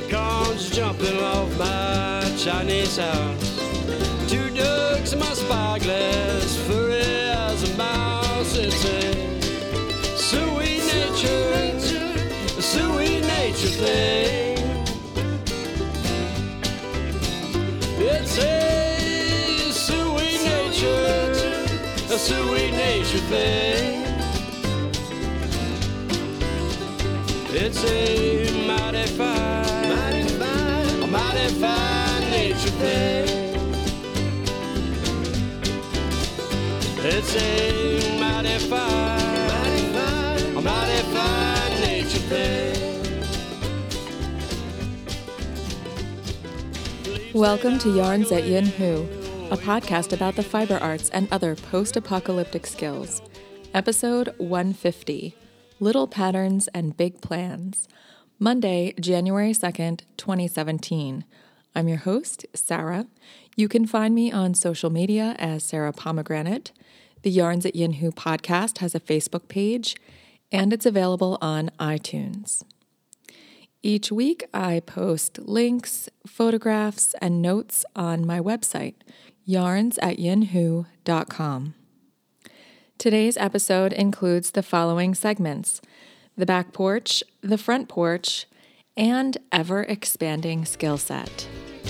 Unicorns jumping off my Chinese house. Two ducks in my spyglass, furry as a mouse. It's a sweet nature thing. It's a sweet nature thing. It's a mighty fine nature thing. It's a mighty fine nature thing. Welcome to Yarns at Yin Hu, a podcast about the fiber arts and other post-apocalyptic skills. Episode 150, Little Patterns and Big Plans. Monday, January 2nd, 2017. I'm your host, Sarah. You can find me on social media as Sarah Pomegranate. The Yarns at Yin Hu podcast has a Facebook page, and it's available on iTunes. Each week, I post links, photographs, and notes on my website, yarnsatyinhu.com. Today's episode includes the following segments: the back porch, the front porch, and ever-expanding skill set.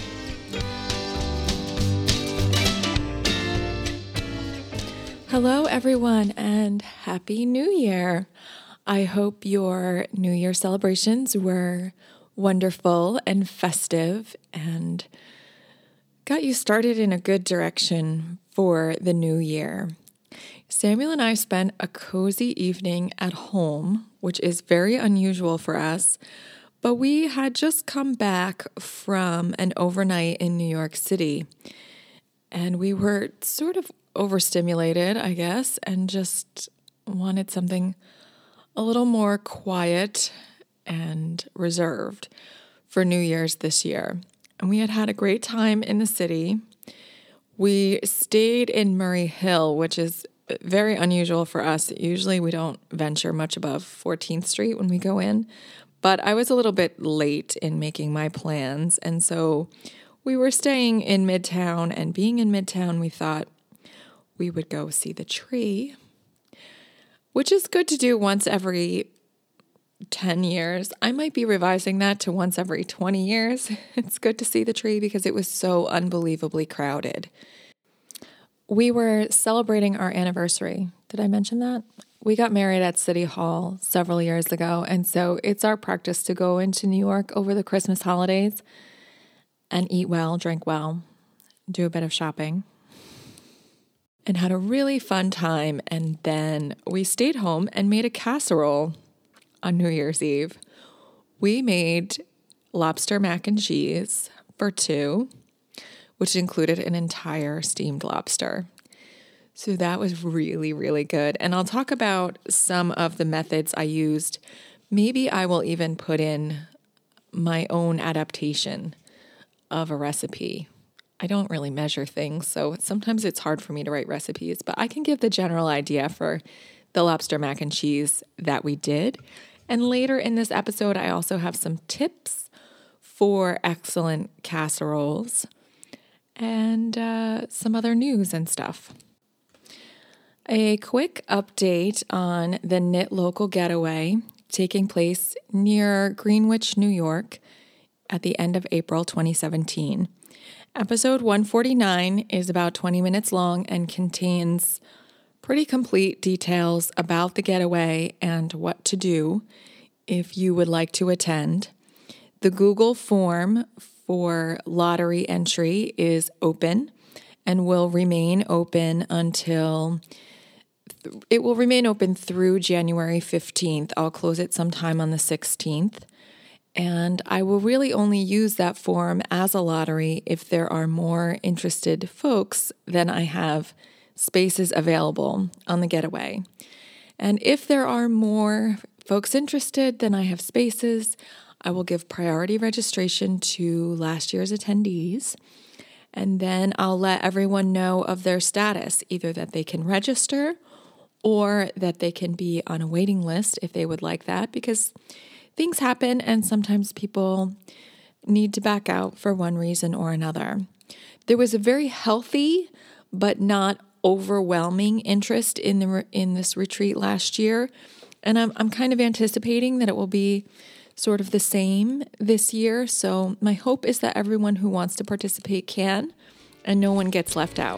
Hello, everyone, and Happy New Year! I hope your New Year celebrations were wonderful and festive and got you started in a good direction for the new year. Samuel and I spent a cozy evening at home, which is very unusual for us, but we had just come back from an overnight in New York City, and we were sort of overstimulated, I guess, and just wanted something a little more quiet and reserved for New Year's this year. And we had a great time in the city. We stayed in Murray Hill, which is very unusual for us. Usually we don't venture much above 14th Street when we go in, but I was a little bit late in making my plans. And so we were staying in Midtown, and being in Midtown, we thought we would go see the tree, which is good to do once every 10 years. I might be revising that to once every 20 years. It's good to see the tree because it was so unbelievably crowded. We were celebrating our anniversary. Did I mention that? We got married at City Hall several years ago, and so it's our practice to go into New York over the Christmas holidays and eat well, drink well, do a bit of shopping, and had a really fun time. And then we stayed home and made a casserole on New Year's Eve. We made lobster mac and cheese for two, which included an entire steamed lobster. So that was really, really good. And I'll talk about some of the methods I used. Maybe I will even put in my own adaptation of a recipe. I don't really measure things, so sometimes it's hard for me to write recipes, but I can give the general idea for the lobster mac and cheese that we did. And later in this episode, I also have some tips for excellent casseroles and some other news and stuff. A quick update on the Knit Local Getaway taking place near Greenwich, New York at the end of April 2017. Episode 149 is about 20 minutes long and contains pretty complete details about the getaway and what to do if you would like to attend. The Google form for lottery entry is open and will remain open through January 15th. I'll close it sometime on the 16th. And I will really only use that form as a lottery if there are more interested folks than I have spaces available on the getaway. And if there are more folks interested than I have spaces, I will give priority registration to last year's attendees. And then I'll let everyone know of their status, either that they can register or that they can be on a waiting list if they would like that, because things happen and sometimes people need to back out for one reason or another. There was a very healthy but not overwhelming interest in this retreat last year, and I'm kind of anticipating that it will be sort of the same this year. So my hope is that everyone who wants to participate can, and no one gets left out.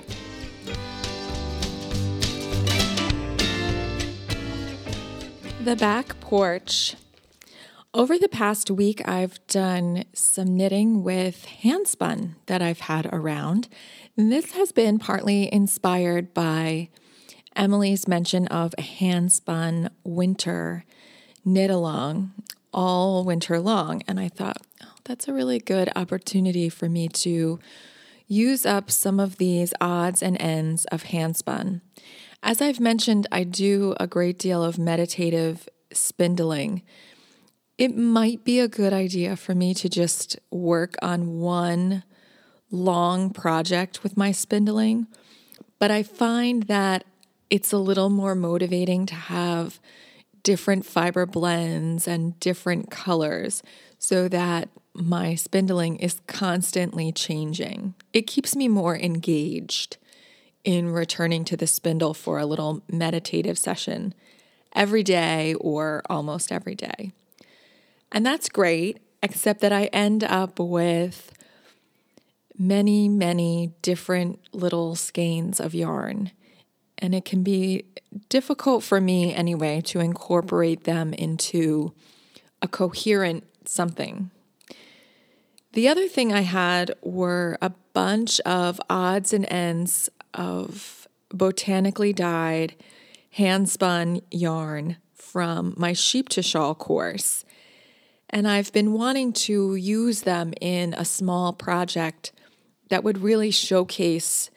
The back porch. Over the past week, I've done some knitting with handspun that I've had around. And this has been partly inspired by Emily's mention of a handspun winter knit along all winter long. And I thought, oh, that's a really good opportunity for me to use up some of these odds and ends of handspun. As I've mentioned, I do a great deal of meditative spindling. It might be a good idea for me to just work on one long project with my spindling, but I find that it's a little more motivating to have different fiber blends and different colors so that my spindling is constantly changing. It keeps me more engaged in returning to the spindle for a little meditative session every day or almost every day. And that's great, except that I end up with many, many different little skeins of yarn. And it can be difficult for me anyway to incorporate them into a coherent something. The other thing I had were a bunch of odds and ends of botanically dyed hand-spun yarn from my Sheep to Shawl course. And I've been wanting to use them in a small project that would really showcase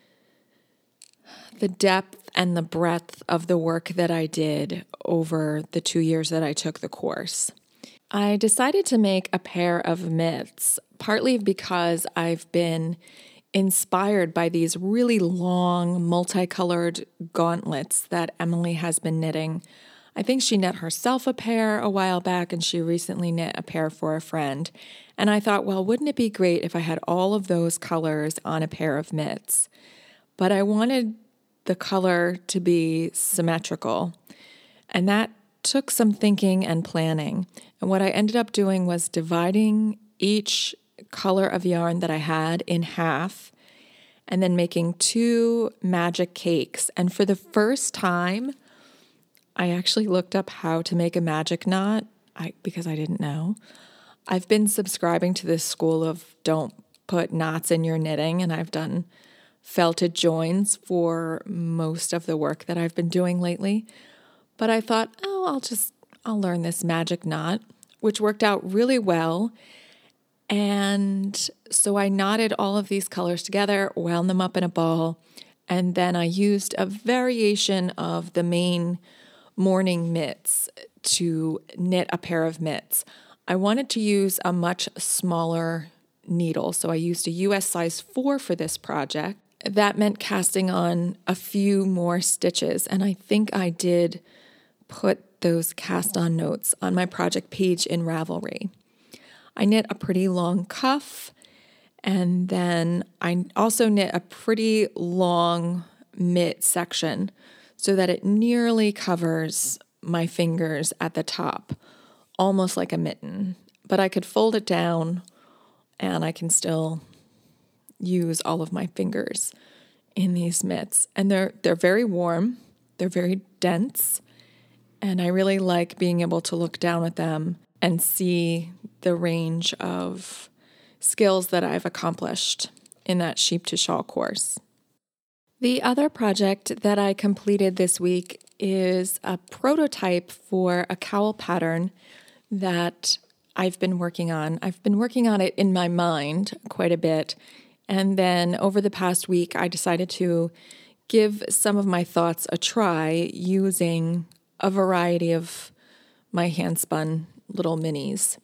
the depth and the breadth of the work that I did over the 2 years that I took the course. I decided to make a pair of mitts, partly because I've been inspired by these really long, multicolored gauntlets that Emily has been knitting. I think she knit herself a pair a while back, and she recently knit a pair for a friend. And I thought, well, wouldn't it be great if I had all of those colors on a pair of mitts? But I wanted the color to be symmetrical, and that took some thinking and planning. And what I ended up doing was dividing each color of yarn that I had in half and then making 2 magic cakes. And for the first time, I actually looked up how to make a magic knot because I didn't know. I've been subscribing to this school of don't put knots in your knitting, and I've done felted joins for most of the work that I've been doing lately. But I thought, I'll learn this magic knot, which worked out really well. And so I knotted all of these colors together, wound them up in a ball, and then I used a variation of the main morning mitts to knit a pair of mitts. I wanted to use a much smaller needle, so I used a US size 4 for this project. That meant casting on a few more stitches, and I think I did put those cast on notes on my project page in Ravelry. I knit a pretty long cuff, and then I also knit a pretty long mitt section so that it nearly covers my fingers at the top, almost like a mitten. But I could fold it down, and I can still use all of my fingers in these mitts. And they're very warm, they're very dense, and I really like being able to look down at them and see the range of skills that I've accomplished in that Sheep to Shawl course. The other project that I completed this week is a prototype for a cowl pattern that I've been working on. I've been working on it in my mind quite a bit, and then over the past week I decided to give some of my thoughts a try using a variety of my hand-spun little minis.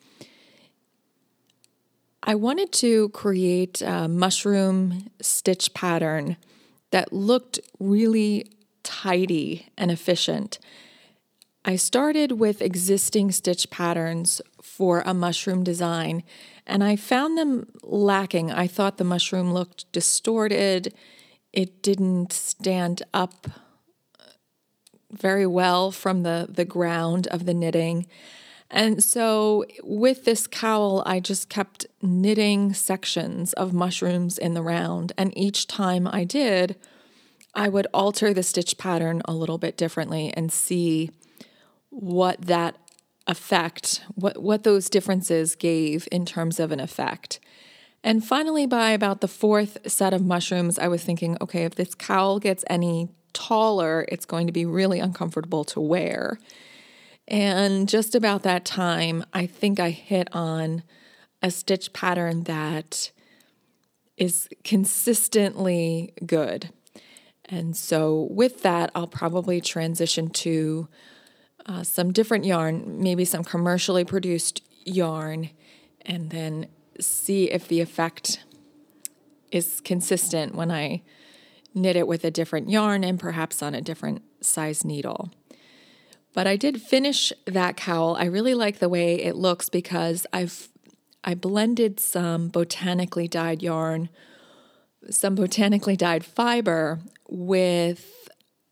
I wanted to create a mushroom stitch pattern that looked really tidy and efficient. I started with existing stitch patterns for a mushroom design, and I found them lacking. I thought the mushroom looked distorted. It didn't stand up very well from the ground of the knitting. And so with this cowl, I just kept knitting sections of mushrooms in the round. And each time I did, I would alter the stitch pattern a little bit differently and see what that effect, what those differences gave in terms of an effect. And finally, by about the fourth set of mushrooms, I was thinking, okay, if this cowl gets any taller, it's going to be really uncomfortable to wear. And just about that time, I think I hit on a stitch pattern that is consistently good. And so with that, I'll probably transition to some different yarn, maybe some commercially produced yarn, and then see if the effect is consistent when I knit it with a different yarn and perhaps on a different size needle. But I did finish that cowl. I really like the way it looks because I blended some botanically dyed yarn, some botanically dyed fiber with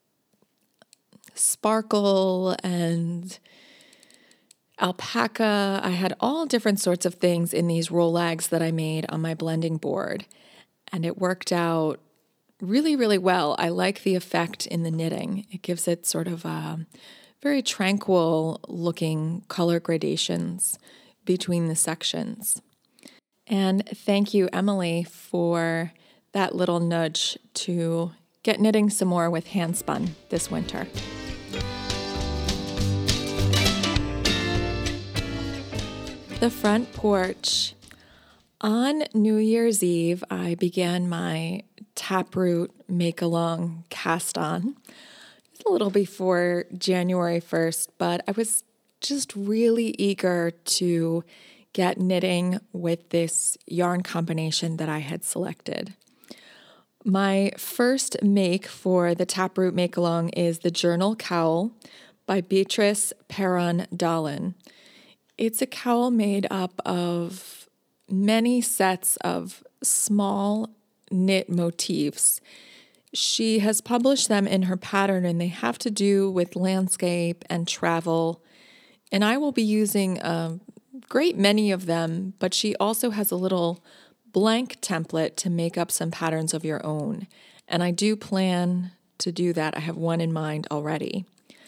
sparkle and alpaca. I had all different sorts of things in these rollags that I made on my blending board, and it worked out really, really well. I like the effect in the knitting. It gives it sort of a very tranquil looking color gradations between the sections. And thank you, Emily, for that little nudge to get knitting some more with handspun this winter. The front porch. On New Year's Eve, I began my Taproot Make-Along cast-on. It's a little before January 1st, but I was just really eager to get knitting with this yarn combination that I had selected. My first make for the Taproot Make-Along is the Journal Cowl by Beatrice Perron Dolan. It's a cowl made up of many sets of small knit motifs. She has published them in her pattern, and they have to do with landscape and travel. And I will be using a great many of them, but she also has a little blank template to make up some patterns of your own. And I do plan to do that. I have one in mind already.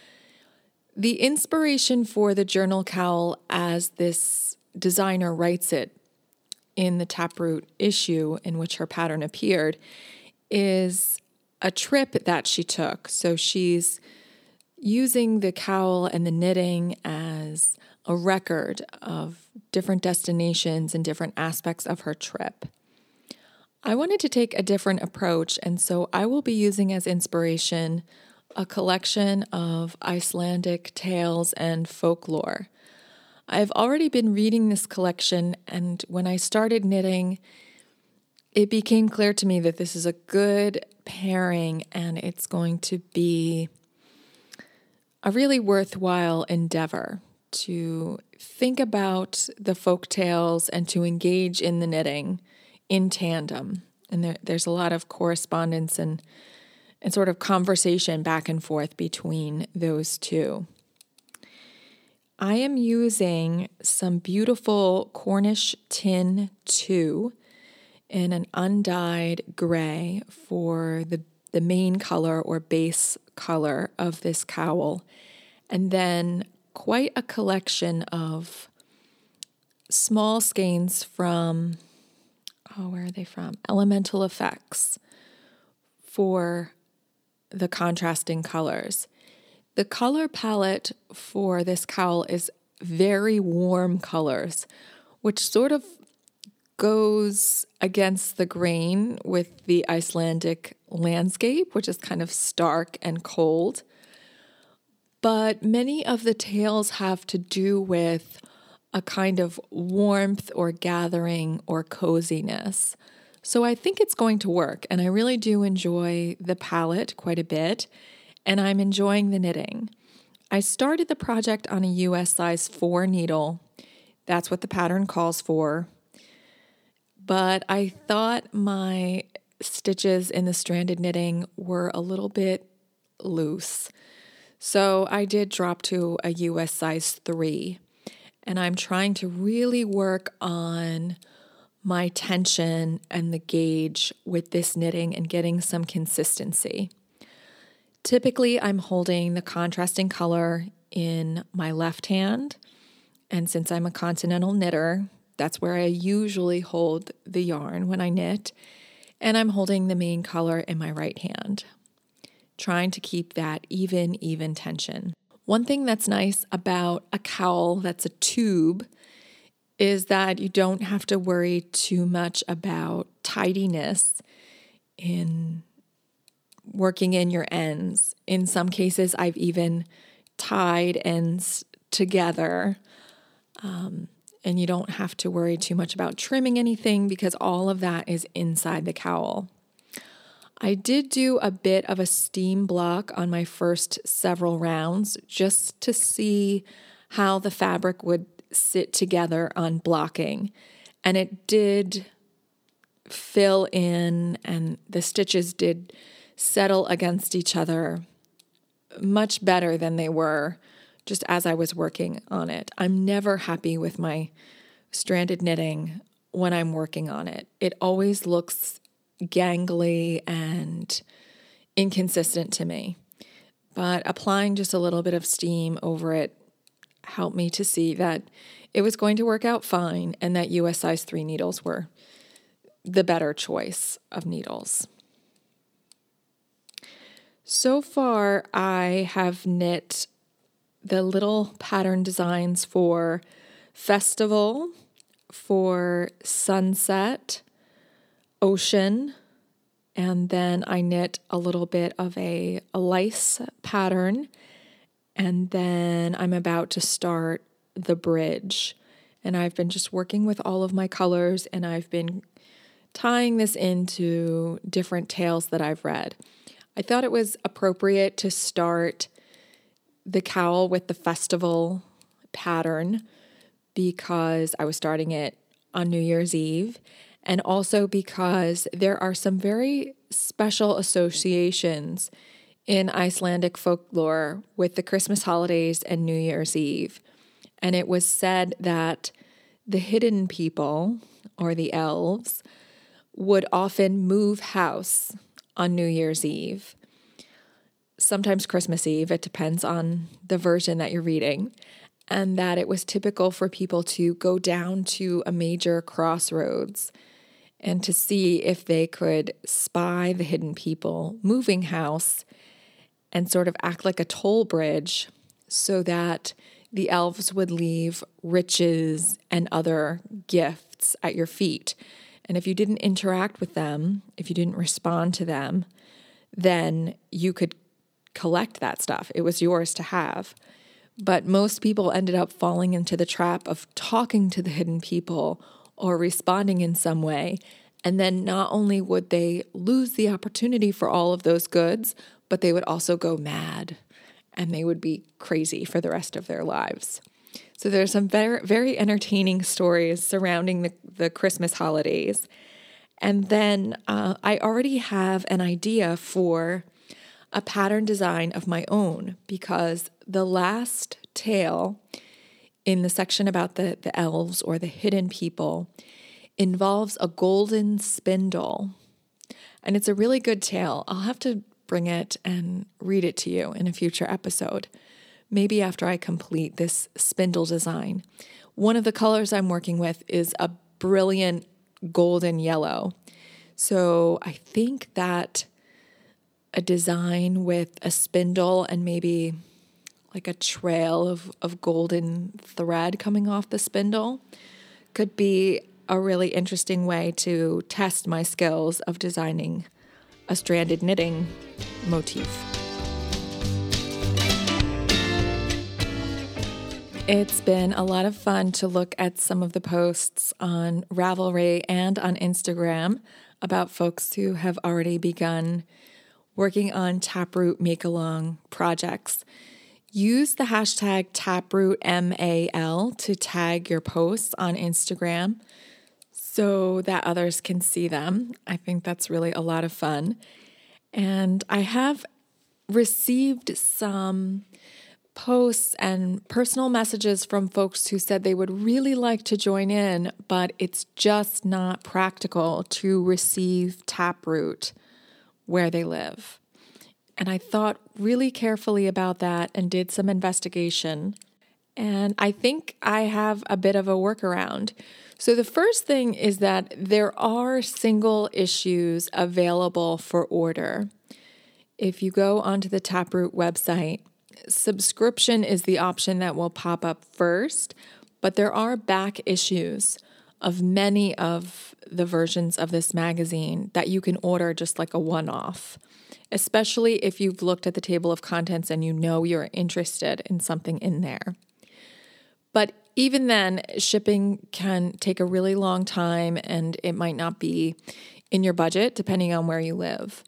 The inspiration for the journal cowl, as this designer writes it in the Taproot issue in which her pattern appeared, is a trip that she took. So she's using the cowl and the knitting as a record of different destinations and different aspects of her trip. I wanted to take a different approach, and so I will be using as inspiration a collection of Icelandic tales and folklore. I've already been reading this collection, and when I started knitting, it became clear to me that this is a good pairing, and it's going to be a really worthwhile endeavor to think about the folk tales and to engage in the knitting in tandem. And there's a lot of correspondence and sort of conversation back and forth between those two. I am using some beautiful Cornish Tin 2 in an undyed gray for the main color or base color of this cowl, and then quite a collection of small skeins from, where are they from? Elemental Effects for the contrasting colors. The color palette for this cowl is very warm colors, which sort of goes against the grain with the Icelandic landscape, which is kind of stark and cold. But many of the tales have to do with a kind of warmth or gathering or coziness. So I think it's going to work, and I really do enjoy the palette quite a bit, and I'm enjoying the knitting. I started the project on a US size 4 needle. That's what the pattern calls for. But I thought my stitches in the stranded knitting were a little bit loose. So I did drop to a US size 3. And I'm trying to really work on my tension and the gauge with this knitting and getting some consistency. Typically, I'm holding the contrasting color in my left hand. And since I'm a continental knitter, that's where I usually hold the yarn when I knit. And I'm holding the main color in my right hand, trying to keep that even tension. One thing that's nice about a cowl that's a tube is that you don't have to worry too much about tidiness in working in your ends. In some cases, I've even tied ends together, and you don't have to worry too much about trimming anything because all of that is inside the cowl. I did do a bit of a steam block on my first several rounds just to see how the fabric would sit together on blocking. And it did fill in and the stitches did settle against each other much better than they were just as I was working on it. I'm never happy with my stranded knitting when I'm working on it. It always looks gangly and inconsistent to me. But applying just a little bit of steam over it helped me to see that it was going to work out fine and that US size 3 needles were the better choice of needles. So far, I have knit the little pattern designs for Festival, for Sunset, Ocean, and then I knit a little bit of a lice pattern, and then I'm about to start the bridge. And I've been just working with all of my colors, and I've been tying this into different tales that I've read. I thought it was appropriate to start the cowl with the Festival pattern because I was starting it on New Year's Eve, and also because there are some very special associations in Icelandic folklore with the Christmas holidays and New Year's Eve. And it was said that the hidden people, or the elves, would often move house on New Year's Eve, sometimes Christmas Eve, it depends on the version that you're reading, and that it was typical for people to go down to a major crossroads and to see if they could spy the hidden people moving house and sort of act like a toll bridge so that the elves would leave riches and other gifts at your feet. And if you didn't interact with them, if you didn't respond to them, then you could collect that stuff. It was yours to have. But most people ended up falling into the trap of talking to the hidden people or responding in some way. And then not only would they lose the opportunity for all of those goods, but they would also go mad and they would be crazy for the rest of their lives. So there's some very, very entertaining stories surrounding the Christmas holidays. And then I already have an idea for a pattern design of my own because the last tale in the section about the elves or the hidden people involves a golden spindle. And it's a really good tale. I'll have to bring it and read it to you in a future episode, maybe after I complete this spindle design. One of the colors I'm working with is a brilliant golden yellow. So I think that a design with a spindle and maybe like a trail of golden thread coming off the spindle could be a really interesting way to test my skills of designing a stranded knitting motif. It's been a lot of fun to look at some of the posts on Ravelry and on Instagram about folks who have already begun working on Taproot Make-Along projects. Use the hashtag TaprootMAL to tag your posts on Instagram so that others can see them. I think that's really a lot of fun. And I have received some posts and personal messages from folks who said they would really like to join in, but it's just not practical to receive Taproot where they live. And I thought really carefully about that and did some investigation. And I think I have a bit of a workaround. So the first thing is that there are single issues available for order. If you go onto the Taproot website, subscription is the option that will pop up first, but there are back issues of many of the versions of this magazine that you can order just like a one-off, especially if you've looked at the table of contents and you know you're interested in something in there. But even then, shipping can take a really long time and it might not be in your budget depending on where you live.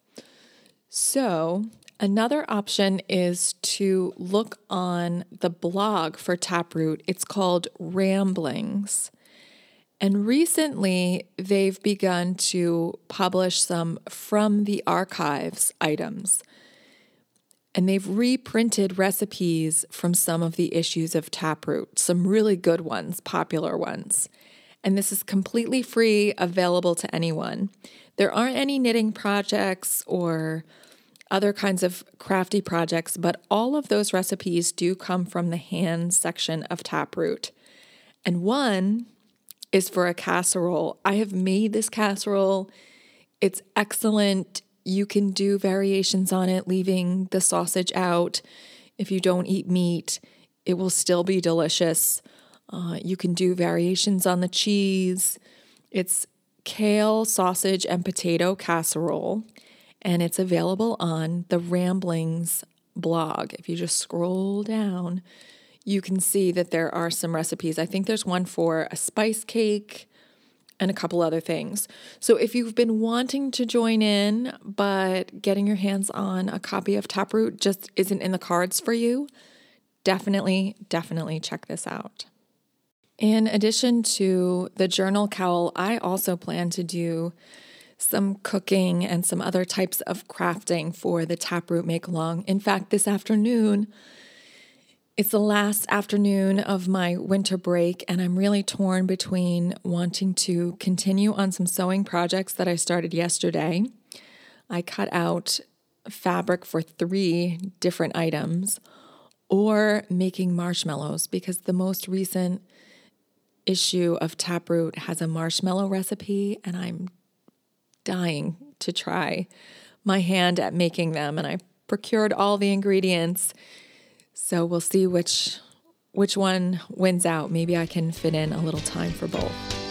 So another option is to look on the blog for Taproot. It's called Ramblings. And recently, they've begun to publish some from the archives items. And they've reprinted recipes from some of the issues of Taproot, some really good ones, popular ones. And this is completely free, available to anyone. There aren't any knitting projects or other kinds of crafty projects, but all of those recipes do come from the hands section of Taproot. And one is for a casserole. I have made this casserole. It's excellent. You can do variations on it, leaving the sausage out. If you don't eat meat, it will still be delicious. You can do variations on the cheese. It's kale, sausage, and potato casserole, and it's available on the Ramblings blog. If you just scroll down, you can see that there are some recipes. I think there's one for a spice cake and a couple other things. So if you've been wanting to join in, but getting your hands on a copy of Taproot just isn't in the cards for you, definitely check this out. In addition to the journal cowl, I also plan to do some cooking and some other types of crafting for the Taproot Make Along. In fact, this afternoon, it's the last afternoon of my winter break, and I'm really torn between wanting to continue on some sewing projects that I started yesterday. I cut out fabric for 3 different items, or making marshmallows, because the most recent issue of Taproot has a marshmallow recipe, and I'm dying to try my hand at making them, and I procured all the ingredients. So we'll see which one wins out. Maybe I can fit in a little time for both.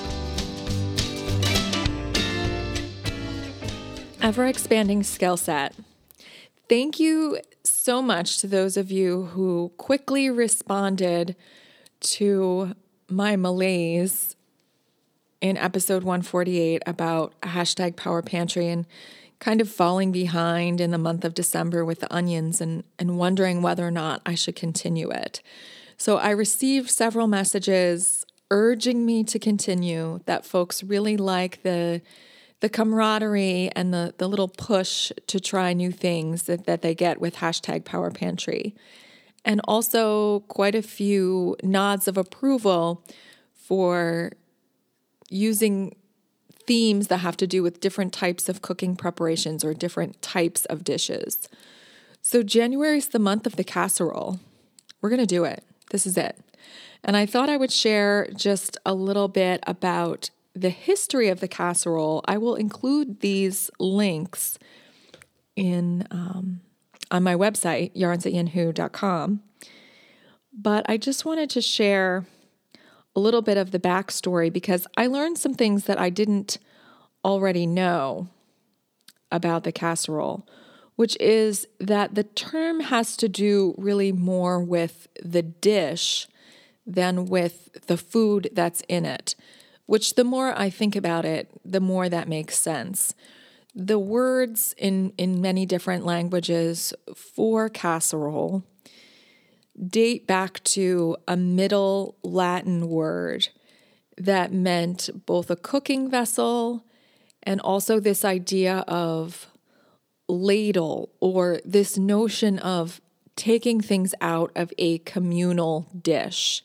Ever-expanding skill set. Thank you so much to those of you who quickly responded to my malaise in episode 148 about hashtag Power Pantry and kind of falling behind in the month of December with the onions and wondering whether or not I should continue it. So I received several messages urging me to continue, that folks really like the camaraderie and the little push to try new things that they get with hashtag Power Pantry. And also quite a few nods of approval for using themes that have to do with different types of cooking preparations or different types of dishes. So January is the month of the casserole. We're going to do it. This is it. And I thought I would share just a little bit about the history of the casserole. I will include these links in on my website, yarnsatyanhu.com. But I just wanted to share a little bit of the backstory because I learned some things that I didn't already know about the casserole, which is that the term has to do really more with the dish than with the food that's in it, which the more I think about it, the more that makes sense. The words in many different languages for casserole date back to a Middle Latin word that meant both a cooking vessel and also this idea of ladle, or this notion of taking things out of a communal dish.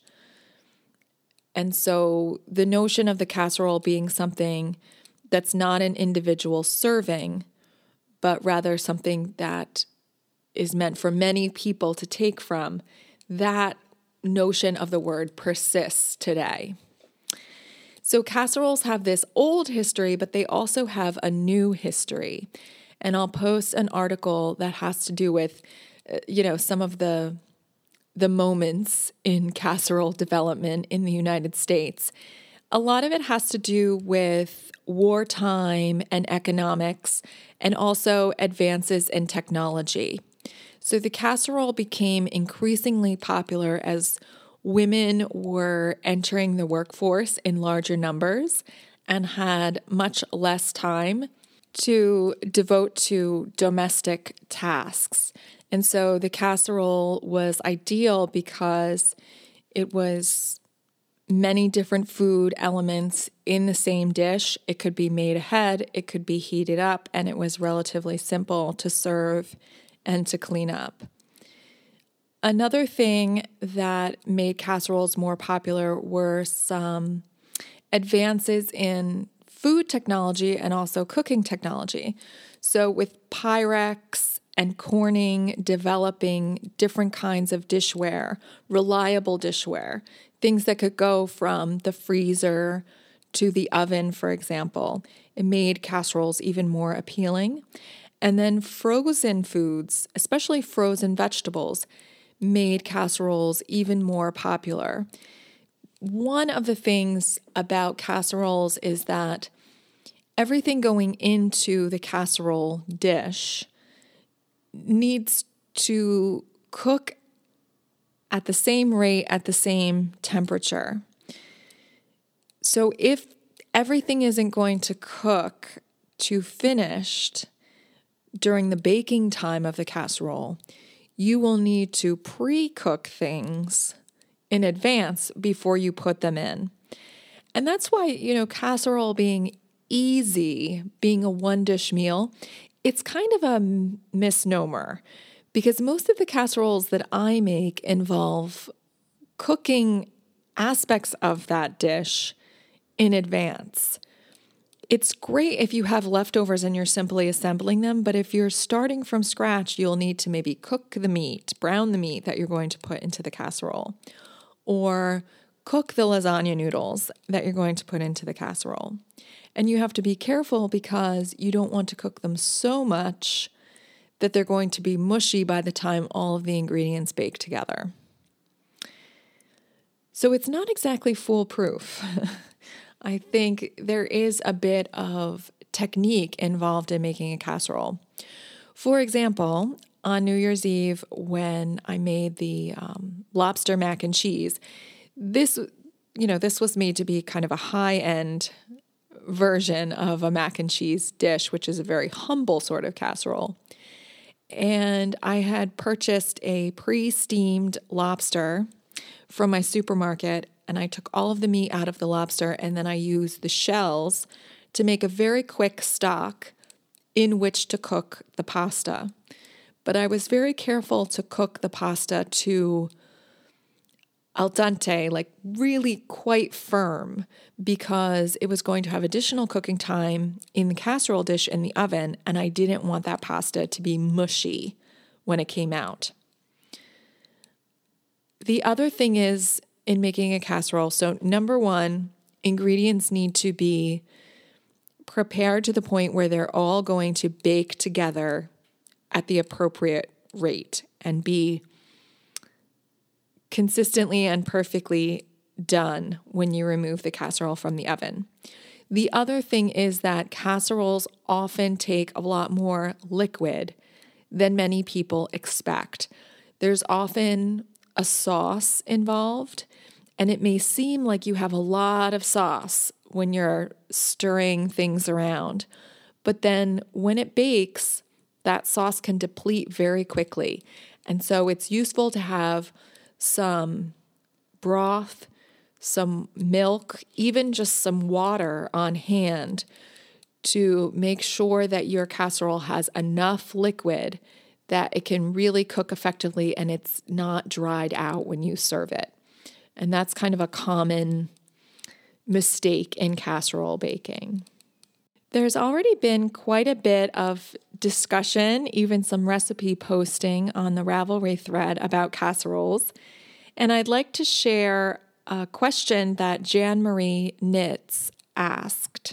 And so the notion of the casserole being something that's not an individual serving, but rather something that is meant for many people to take from, that notion of the word persists today. So casseroles have this old history, but they also have a new history. And I'll post an article that has to do with, some of the moments in casserole development in the United States. A lot of it has to do with wartime and economics, and also advances in technology. So the casserole became increasingly popular as women were entering the workforce in larger numbers and had much less time to devote to domestic tasks. And so the casserole was ideal because it was many different food elements in the same dish. It could be made ahead, it could be heated up, and it was relatively simple to serve and to clean up. Another thing that made casseroles more popular were some advances in food technology and also cooking technology. So with Pyrex and Corning developing different kinds of dishware, reliable dishware, things that could go from the freezer to the oven, for example, it made casseroles even more appealing. And then frozen foods, especially frozen vegetables, made casseroles even more popular. One of the things about casseroles is that everything going into the casserole dish needs to cook at the same rate, at the same temperature. So if everything isn't going to cook to finished during the baking time of the casserole, you will need to pre-cook things in advance before you put them in. And that's why, casserole being easy, being a one-dish meal, it's kind of a misnomer, because most of the casseroles that I make involve cooking aspects of that dish in advance. It's great if you have leftovers and you're simply assembling them, but if you're starting from scratch, you'll need to maybe cook the meat, brown the meat that you're going to put into the casserole, or cook the lasagna noodles that you're going to put into the casserole. And you have to be careful because you don't want to cook them so much that they're going to be mushy by the time all of the ingredients bake together. So it's not exactly foolproof. I think there is a bit of technique involved in making a casserole. For example, on New Year's Eve, when I made the lobster mac and cheese, this was made to be kind of a high-end version of a mac and cheese dish, which is a very humble sort of casserole. And I had purchased a pre-steamed lobster from my supermarket, and I took all of the meat out of the lobster, and then I used the shells to make a very quick stock in which to cook the pasta. But I was very careful to cook the pasta to al dente, like really quite firm, because it was going to have additional cooking time in the casserole dish in the oven, and I didn't want that pasta to be mushy when it came out. The other thing is in making a casserole, so number one, ingredients need to be prepared to the point where they're all going to bake together at the appropriate rate and be consistently and perfectly done when you remove the casserole from the oven. The other thing is that casseroles often take a lot more liquid than many people expect. There's often a sauce involved, and it may seem like you have a lot of sauce when you're stirring things around. But then when it bakes, that sauce can deplete very quickly. And so it's useful to have some broth, some milk, even just some water on hand to make sure that your casserole has enough liquid that it can really cook effectively and it's not dried out when you serve it. And that's kind of a common mistake in casserole baking. There's already been quite a bit of discussion, even some recipe posting on the Ravelry thread about casseroles. And I'd like to share a question that Jan Marie Knits asked.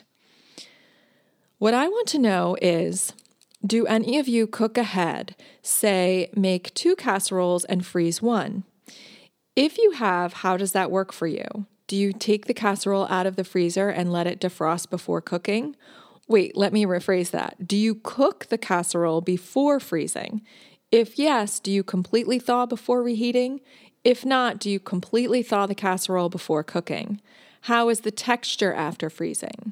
What I want to know is, do any of you cook ahead, say make 2 casseroles and freeze 1? If you have, how does that work for you? Do you take the casserole out of the freezer and let it defrost before cooking? Wait, let me rephrase that. Do you cook the casserole before freezing? If yes, do you completely thaw before reheating? If not, do you completely thaw the casserole before cooking? How is the texture after freezing?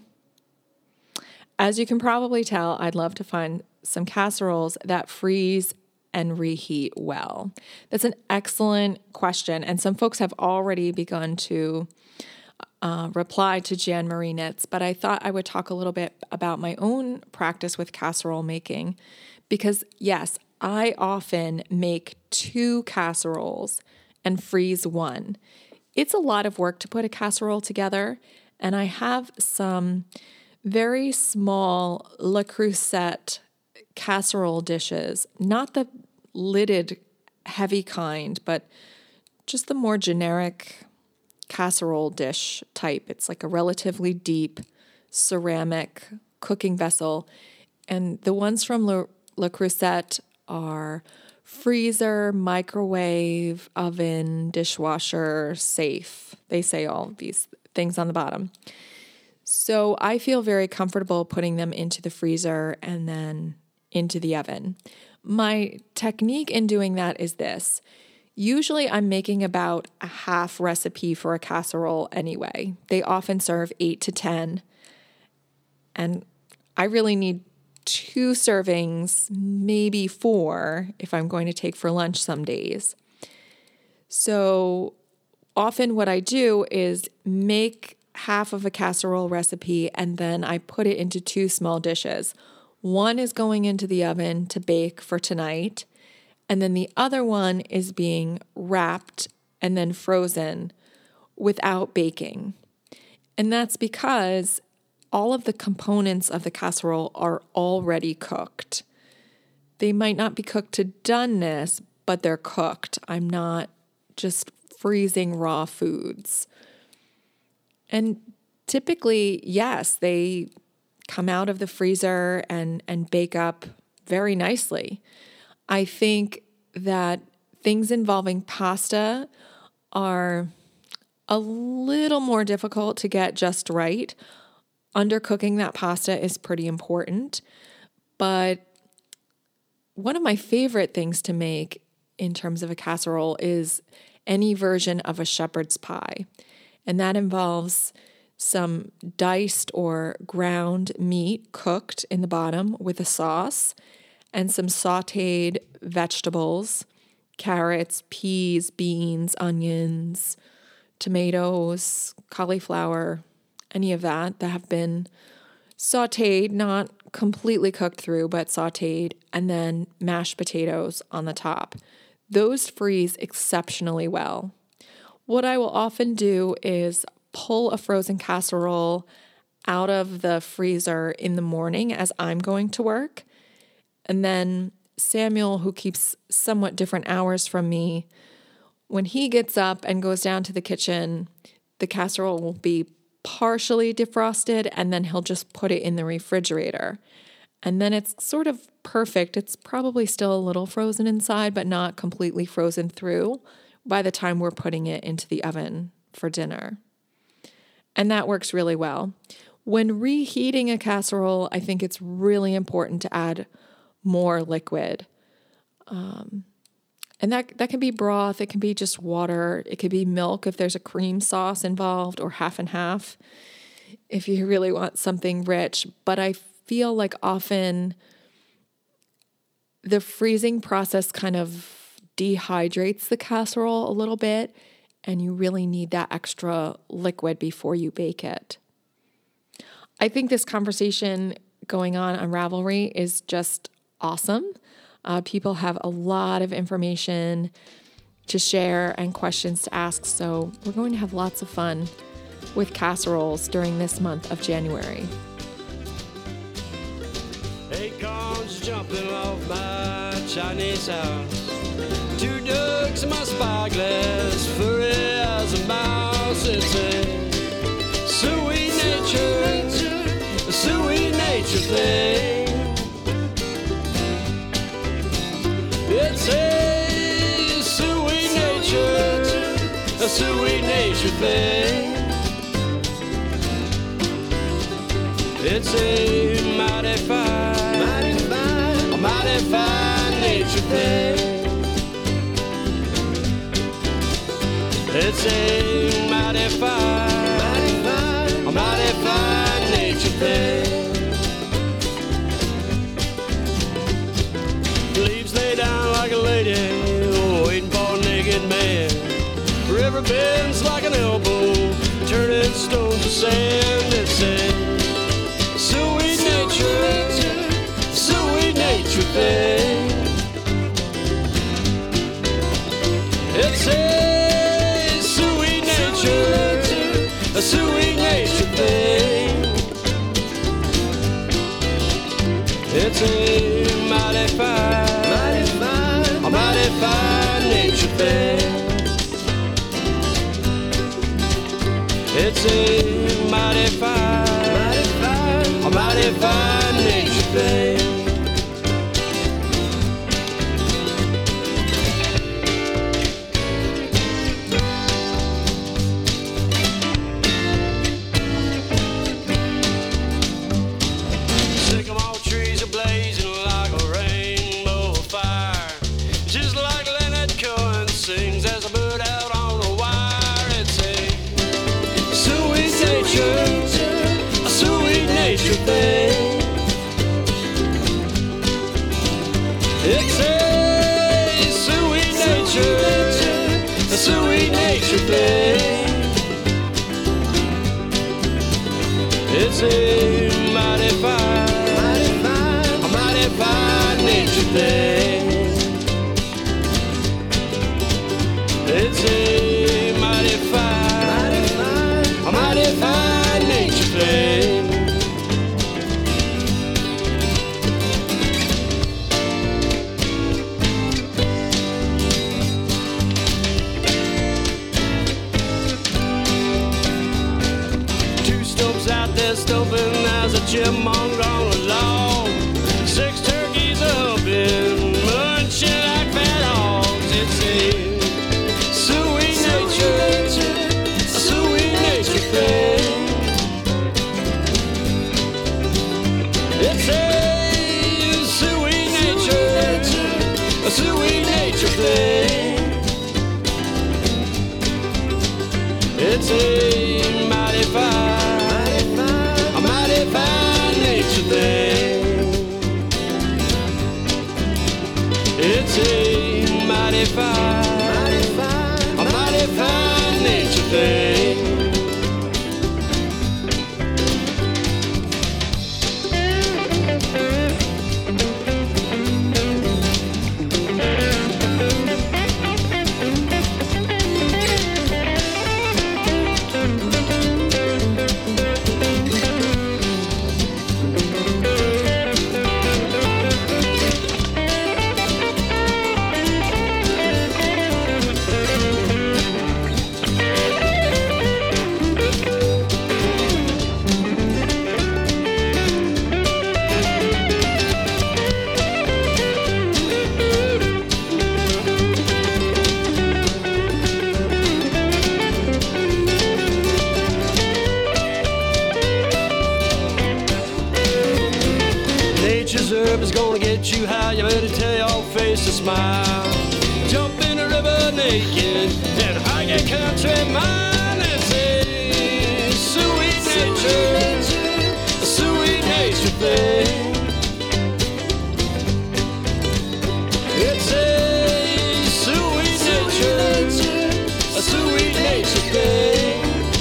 As you can probably tell, I'd love to find some casseroles that freeze and reheat well. That's an excellent question, and some folks have already begun to reply to Jan Marie Knits, but I thought I would talk a little bit about my own practice with casserole making because, yes, I often make 2 casseroles and freeze 1. It's a lot of work to put a casserole together, and I have some very small Le Creuset casserole dishes, not the lidded heavy kind, but just the more generic casserole dish type. It's like a relatively deep ceramic cooking vessel. And the ones from Le Creuset are freezer, microwave, oven, dishwasher, safe. They say all of these things on the bottom. So I feel very comfortable putting them into the freezer and then into the oven. My technique in doing that is this. Usually I'm making about a half recipe for a casserole anyway. They often serve 8 to 10. And I really need 2 servings, maybe 4 if I'm going to take for lunch some days. So often what I do is make half of a casserole recipe and then I put it into 2 small dishes. One is going into the oven to bake for tonight, and then the other one is being wrapped and then frozen without baking. And that's because all of the components of the casserole are already cooked. They might not be cooked to doneness, but they're cooked. I'm not just freezing raw foods. And typically, yes, they come out of the freezer and bake up very nicely. I think that things involving pasta are a little more difficult to get just right. Undercooking that pasta is pretty important. But one of my favorite things to make in terms of a casserole is any version of a shepherd's pie. And that involves some diced or ground meat cooked in the bottom with a sauce and some sautéed vegetables, carrots, peas, beans, onions, tomatoes, cauliflower, any of that have been sautéed, not completely cooked through, but sautéed, and then mashed potatoes on the top. Those freeze exceptionally well. What I will often do is pull a frozen casserole out of the freezer in the morning as I'm going to work. And then Samuel, who keeps somewhat different hours from me, when he gets up and goes down to the kitchen, the casserole will be partially defrosted and then he'll just put it in the refrigerator. And then it's sort of perfect. It's probably still a little frozen inside, but not completely frozen through by the time we're putting it into the oven for dinner. And that works really well. When reheating a casserole, I think it's really important to add more liquid. And that can be broth, it can be just water, it could be milk if there's a cream sauce involved, or half and half if you really want something rich. But I feel like often the freezing process kind of dehydrates the casserole a little bit, and you really need that extra liquid before you bake it. I think this conversation going on Ravelry is just awesome. People have a lot of information to share and questions to ask, so we're going to have lots of fun with casseroles during this month of January. Acorns jumping off my Chinese house. 2 ducks in my spyglass, furry as a mouse. It's a sweet nature thing. It's a sweet nature thing. It's a mighty fine nature thing. It's a mighty fine nature thing. Leaves lay down like a lady, waiting for a naked man. River bends like an elbow, turning stones to sand. It's a sweet nature thing. It's a sweet nature thing. It's a mighty fine nature thing. It's a mighty fine nature thing. Sycamore trees are blazing like a rainbow of fire, just like Leonard Cohen sings as a bird out on the wire. It's a sweet nature thing. It's a sweet nature thing. It's a mighty fine nature thing. It's a mighty fine nature thing. Out there stumping as a chipmunk on a log. 6 turkeys up in munching like fat hogs. It's a sweet nature thing. It's a sweet nature thing. It's a mighty fine nature thing. It's a mighty fine nature thing. Herb is gonna get you high. You better tell your face to smile. Jump in the river naked and hike a country mile. It's a sweet nature thing. It's a sweet nature thing.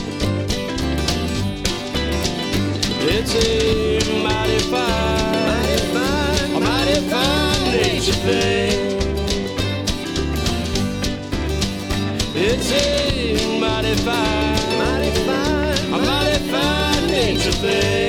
It's a mighty fine nature thing. It's a mighty fine nature thing.